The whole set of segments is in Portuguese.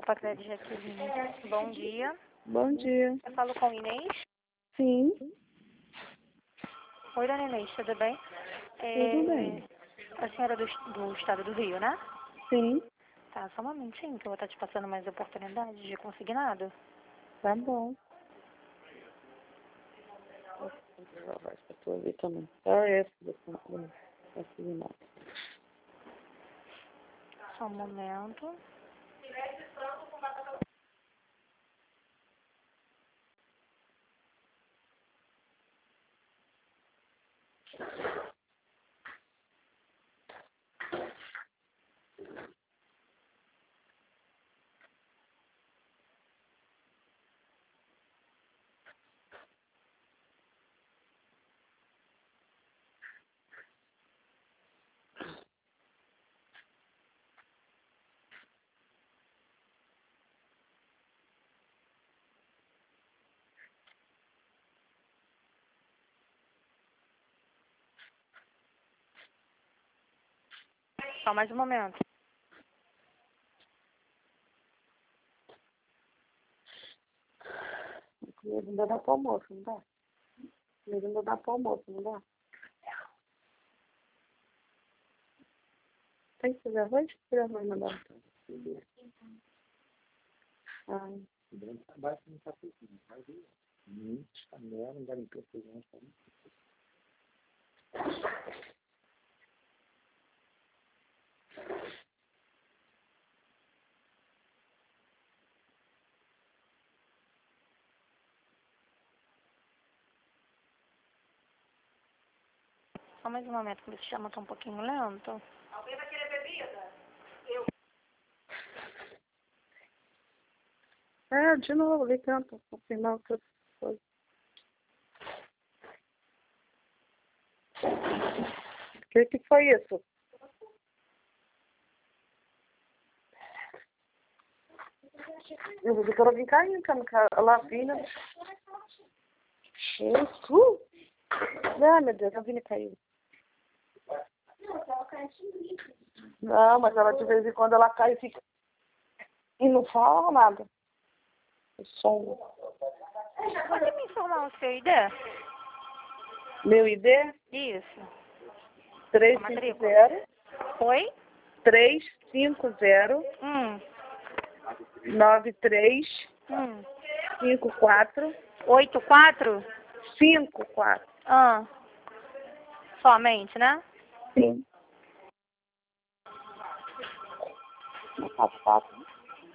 Copa Crédito Jaqueline. Bom dia. Bom dia. Eu falo com Inês. Sim, Oi, dona Inês, tudo bem? tudo bem. A senhora é do estado do Rio, né? Sim, Tá, só um momentinho que eu vou estar te passando mais oportunidades de consignado. tá bom. Vai pra tua ver também. Só essa da segunda. Só um momento. Só mais um momento. Comida ainda dá pro almoço, não dá? Comida ainda dá pro almoço, não dá? Tem que fazer arroz? Fazer arroz não dá. Ah, Abaixo não está feijão, mas muitos canela, não devem ter feijão, sabe? Só mais um momento que o sistema tá um pouquinho lento. de novo, ligando pra confirmar outras coisas. O que foi isso? Eu vou ficar vim caindo, a lavina. Isso. Ah, meu Deus, a lavina caiu. Não, mas ela de vez em quando ela cai e fica. E não fala nada. O som. Pode me informar o seu ID? Meu ID? Isso. A 350 matrícula. Oi? 350 Hum. 9354 84? 54. Ah. Somente, né? Sim. Não faço fácil.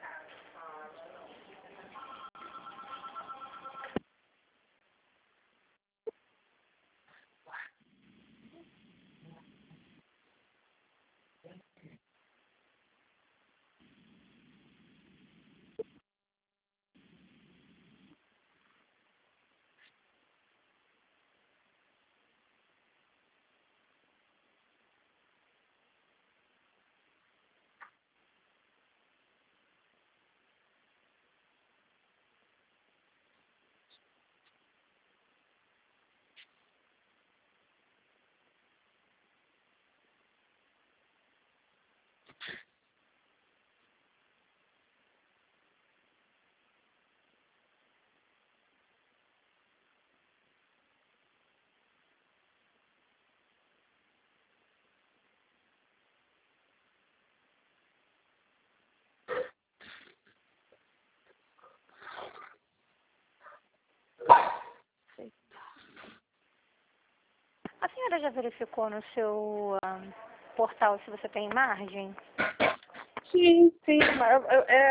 A senhora já verificou no seu portal se você tem margem? Sim, mas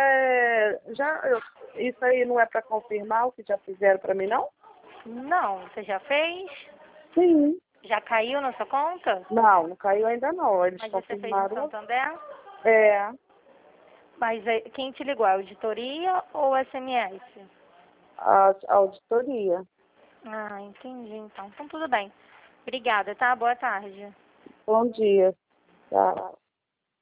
isso aí não é para confirmar o que já fizeram para mim, não? Não. Você já fez? Sim. Já caiu na sua conta? Não caiu ainda não. Eles Mas você fez no confirmaram. Santander? É, Mas quem te ligou? A auditoria ou SMS? a auditoria. Ah, entendi então. Então tudo bem. Obrigada, tá? Boa tarde. Bom dia. Tá.